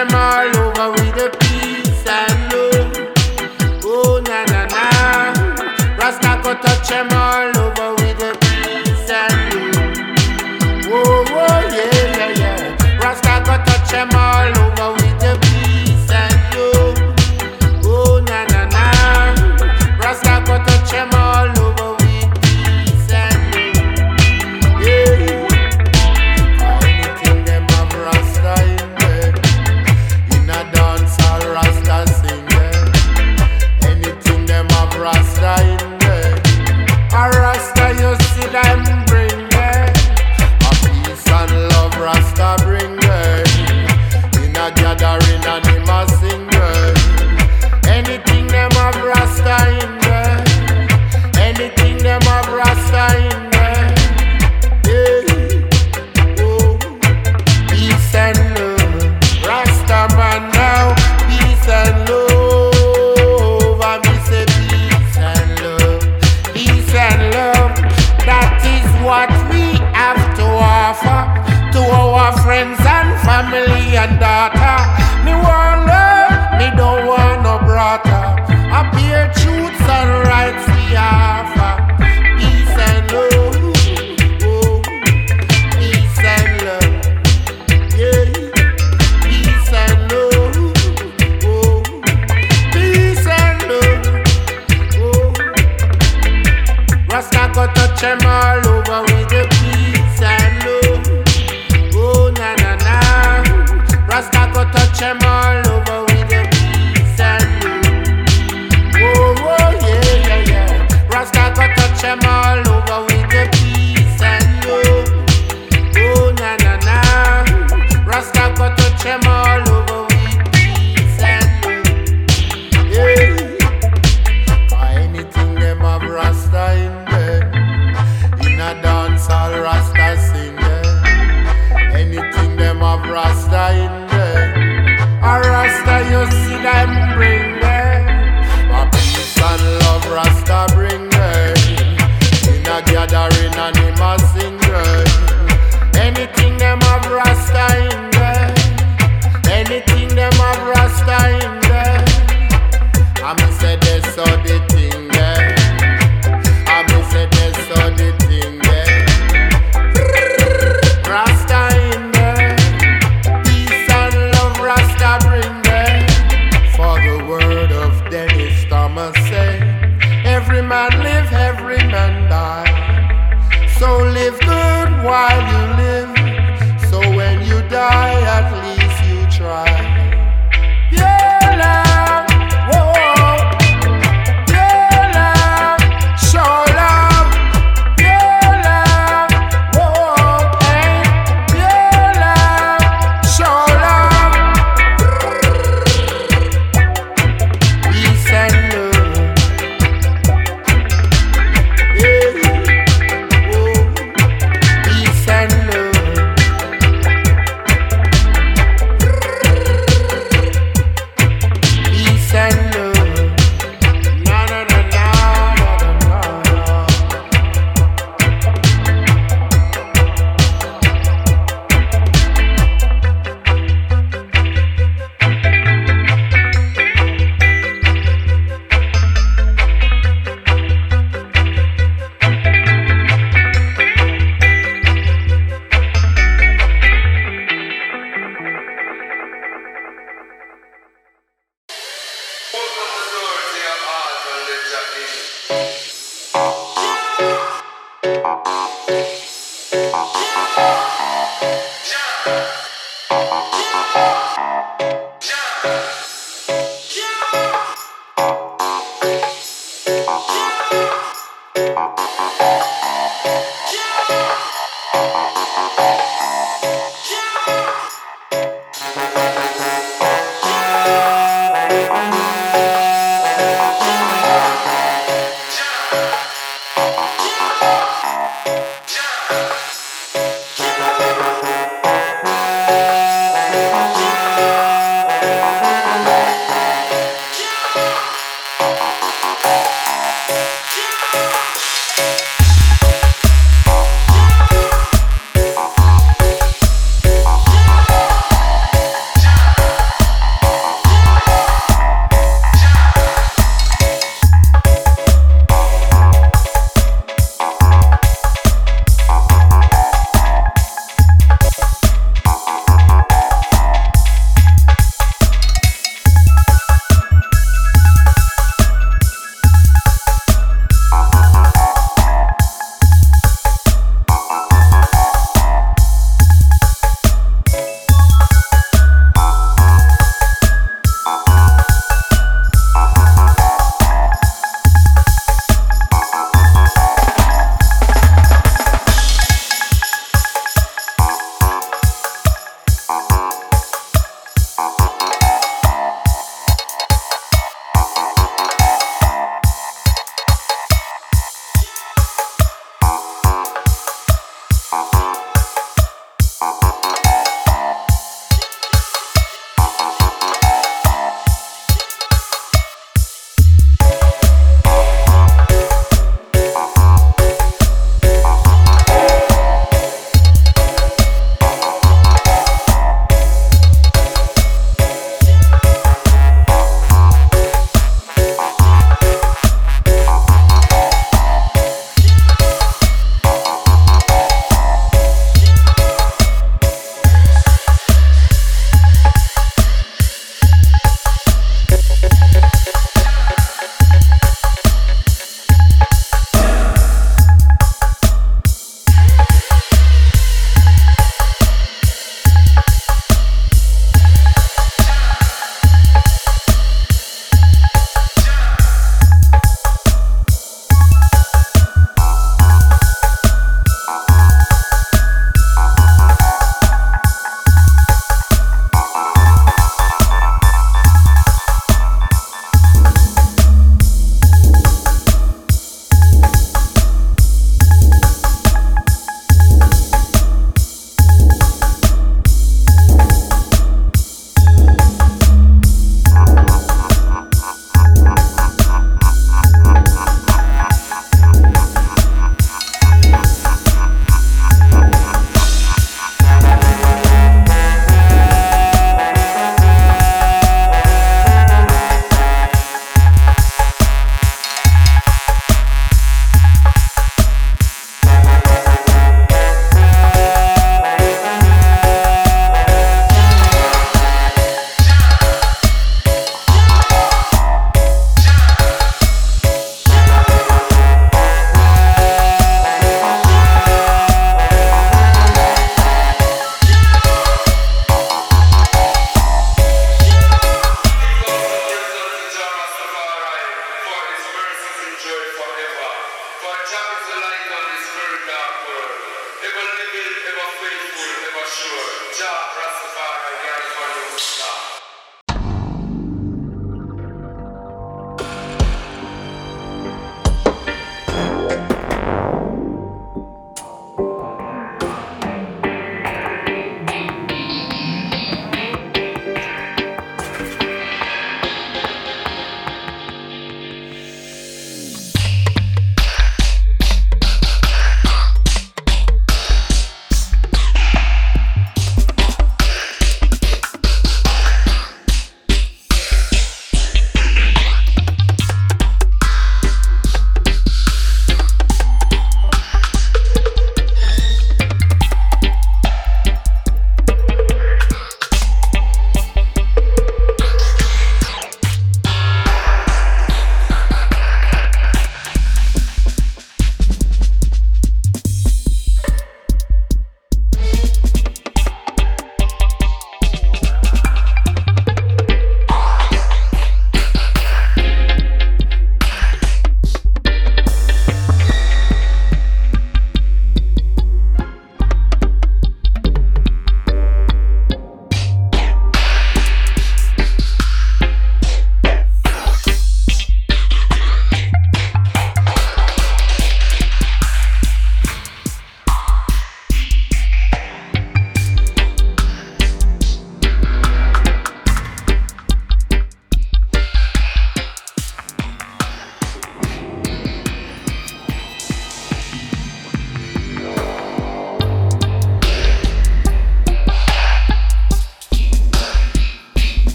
them all over with the peace and love. Oh na na na, Rasta go touch them all over with the peace and love. Oh oh yeah yeah yeah, Rasta go touch them all over with the peace and love. Oh na na na, Rasta go touch them all over with peace and love. Yeah. Anything them have Rasta in there, in a dance all Rasta sing there. Anything them have Rasta in there, a Rasta you see them bring there. A peace and love Rasta bring there. In a gathering and him a sing there. Anything them have Rasta in there, anything them have Rasta in there. Yeah. Oh, peace and love, Rasta man now. Peace and love, I me say peace and love, peace and love. That is what we have to offer to our friends and family and daughter. Me want love, me don't want no brother. I bear truths and rights we offer. Peace and love, oh, peace and love, yeah. Peace and love, oh, peace and love, oh. Rasta go touch them all over with the peace and love. Oh na na na, Rasta go touch them all over with the peace and love. Oh oh yeah yeah yeah, Rasta go touch them all over with the peace and love. Oh na na na, Rasta go touch them all over with peace and love. Yeah. Anything them have Rasta in there, in a dance all Rasta sing there. Anything them have Rasta in there, a Rasta you see them bring there. A peace and love Rasta bring there. In a gathering and him a sing there. Anything them have Rasta in there, anything them have Rasta in there. I me say they saw the thing there. I me say they saw the thing there. Rasta in there,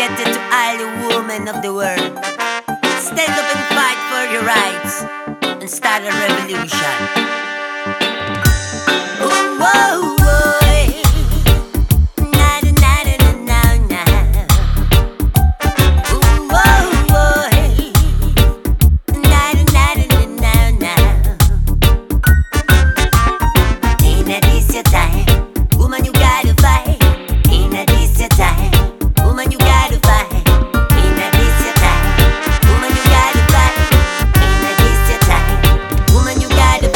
dedicated to all the women of the world. Stand up and fight for your rights and start a revolution. Ooh, whoa, whoa. Woman, you gotta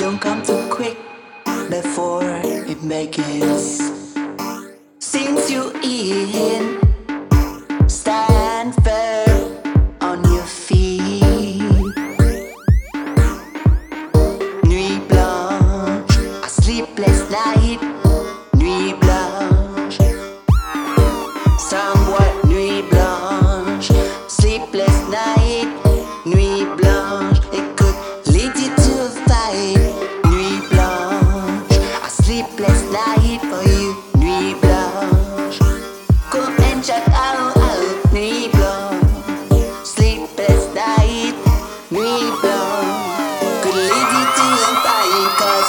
don't come too quick before it begins. Since you in, stand firm on your feet. Nuit blanche, a sleepless night. Nuit blanche, somewhat nuit blanche, sleepless night. Nuit blanche, it could lead you to a fight. Nuit blanche, a sleepless night for you. Nuit blanche, come and check out. Nuit blanche, sleepless night. Nuit blanche, could lead you to a fight. 'Cause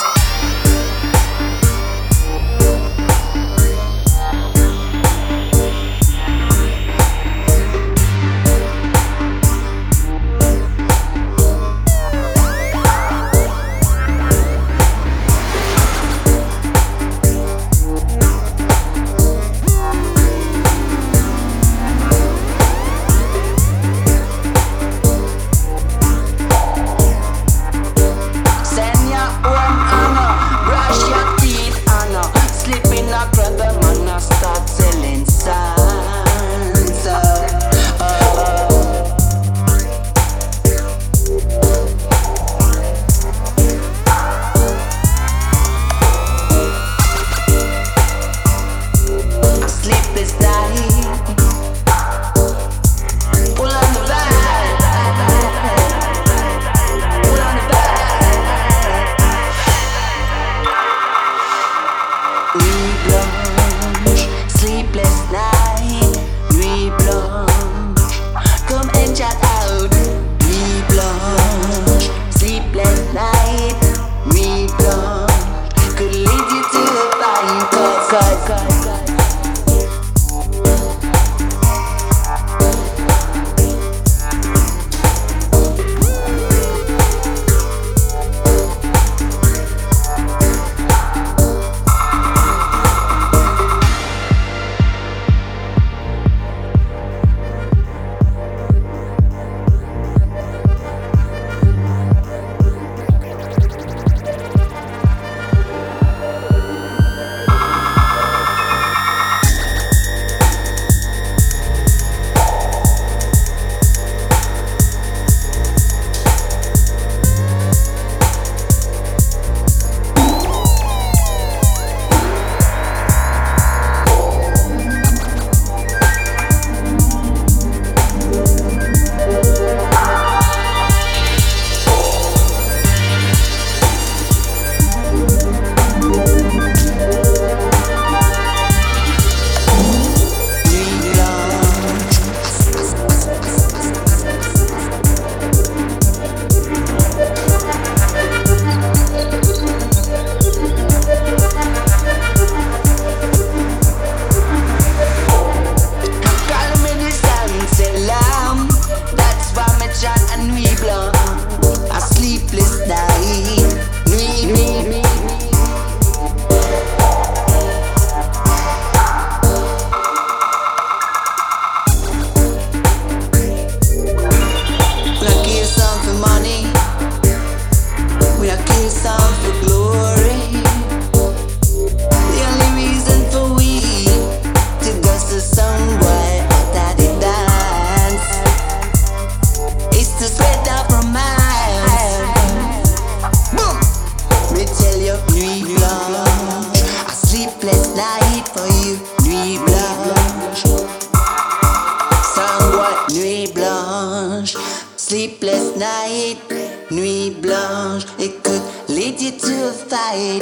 sleepless night, nuit blanche, it could lead you to a fight.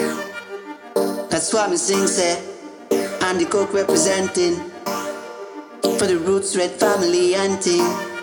That's why me sing say, Andy Cook representing for the Roots Red family and team.